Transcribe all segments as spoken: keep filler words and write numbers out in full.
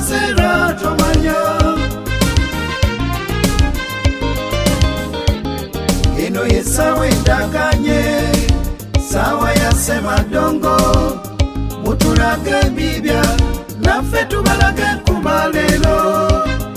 kisera tomanya eno yesawe ndakanye sawa yasema dongo mutulage bibya naffe tubalage kumalelo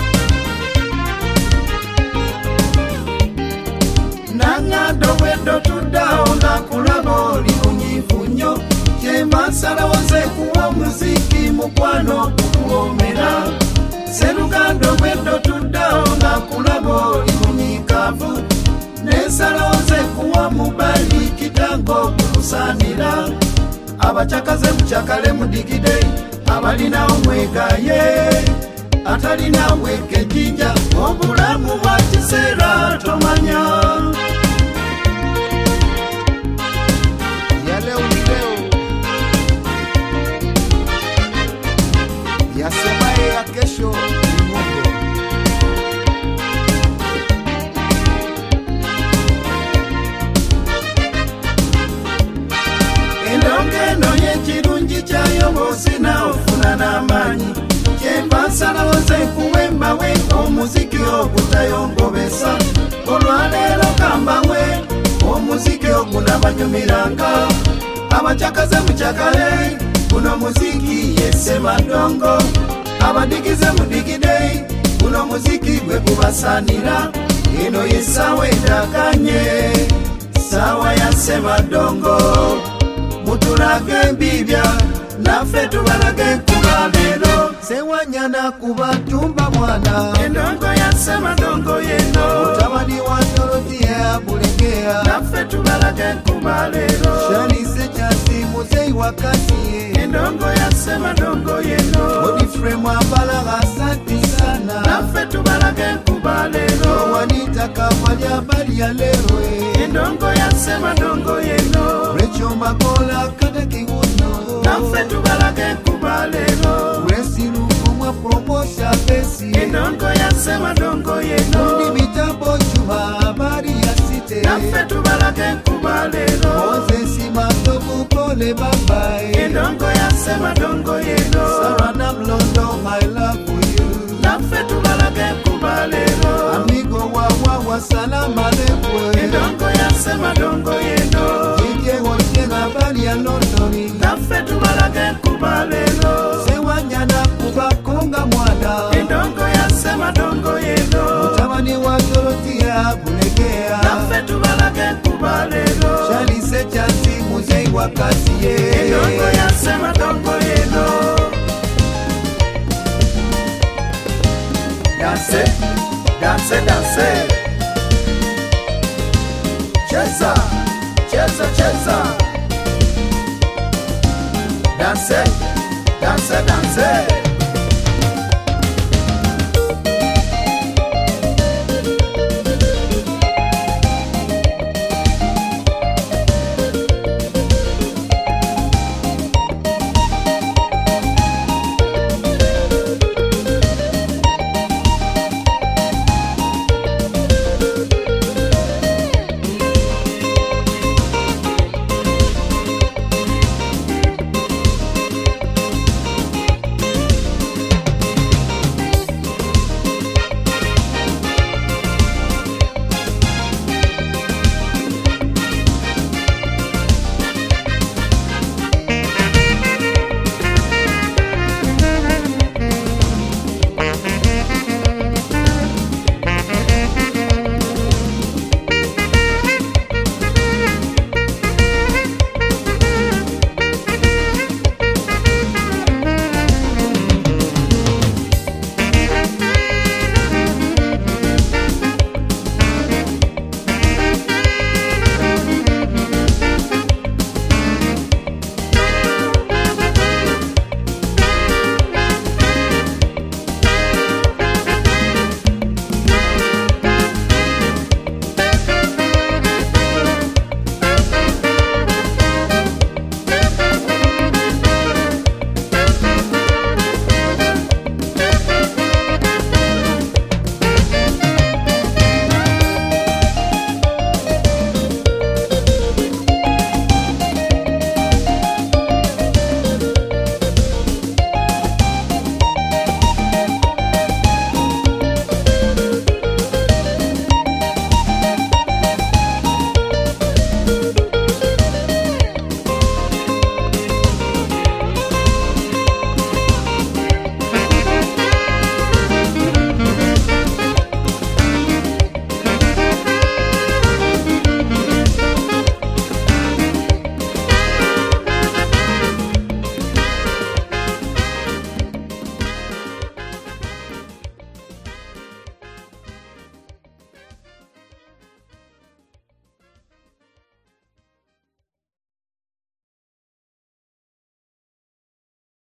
nangado bwendo tudao nga kulabo limunyifunyo Masala waze kuwa muziki mukwano kukuomera Serugando wendo tudao nga kulabo limunyikavu Nesala waze kuwa mubali kitango kukusanira Abachakaze mchakale mudigide Abalina omwegaye Atalina weke jinja Obulamu wakisera tomanya Ya leo ni leo Yasemaye ya kesho ni Mungu. Endongeno yechirungi chayo bosina ofuna n'amanyi Kyembasala waze kuwemba we omuziki ogutayongobesa Olwaleero kamba we omuziki ogunabanyumiranga Abachakaze muchakale Kuno muziki yesema dongo Abadigize mudigide Kuno muziki gwe kubasanira Ino yesawe ndakanye Sawa yasema dongo Mutulage bibya Naffe tubalage kubalelo Sewanyana kubatumba mwana Endongo yasema dongo yeno Mutabani wa Dorothea bulegea Naffe tubalage kubalelo Shanise chasi muzei wakati Endongo yasema dongo yeno Godfrey Mwambala asante sana Naffe tubalage kubalelo Wanita kafanya bali ya leo Endongo yasema dongo yeno Recho Makola kada kiuno Naffe tubalage kubalelo Wesi lukumwa promosha besi Endongo yasema dongo yeno Ndi mitambo chuma bari ya site Naffe tubalage kubalelo Moses Matovu pole babae Endongo yasema dongo yeno Sarana Mlondo my love for you Naffe tubalage kubalelo Amigo wa wawa salama lekwe Endongo yasema dongo yeno Jije wote na bali ya Londoni Naffe tubalage kubalelo Sewanyana kubakonga mwana Endongo yasema dongo yeno Mutabani wa Dorothea bulegea Naffe tubalage kubalelo Shalise chansi muzei wakati ye Endongo yasema dongo yeno Danse, danse, danse Cheza, cheza, cheza Danse, danse, danse